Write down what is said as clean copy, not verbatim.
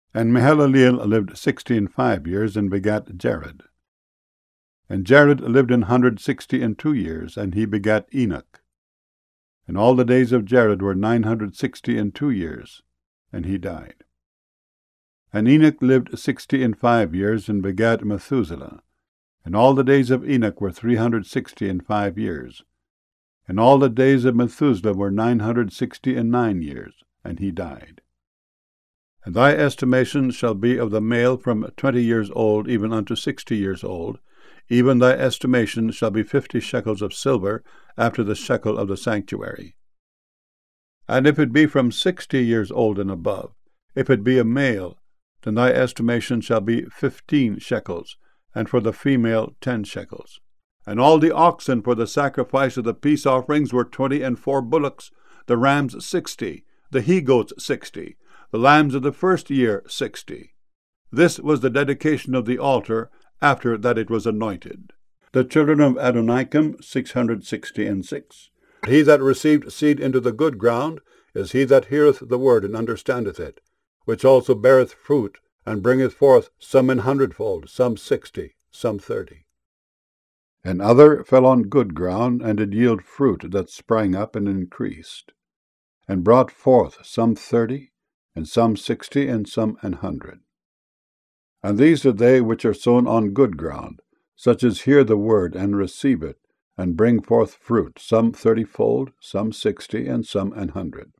And Mahalaleel lived 65 years, and begat Jared. And Jared lived 162 years, and he begat Enoch. And all the days of Jared were 962 years, and he died. And Enoch lived 65 years, and begat Methuselah. And all the days of Enoch were 365 years. And all the days of Methuselah were 969 years, and he died. And thy estimation shall be of the male from 20 years old even unto 60 years old. Even thy estimation shall be 50 shekels of silver, after the shekel of the sanctuary. And if it be from 60 years old and above, if it be a male, then thy estimation shall be 15 shekels, and for the female 10 shekels. And all the oxen for the sacrifice of the peace offerings were 24 bullocks, the rams 60, the he-goats 60, the lambs of the first year 60. This was the dedication of the altar, after that it was anointed. The children of Adonikam 666. He that received seed into the good ground is he that heareth the word and understandeth it, which also beareth fruit, and bringeth forth some 100-fold, some 60, some 30. And other fell on good ground, and did yield fruit that sprang up and increased, and brought forth some 30, and some 60, and some 100. And these are they which are sown on good ground, such as hear the word and receive it, and bring forth fruit, some 30-fold, some 60, and some 100.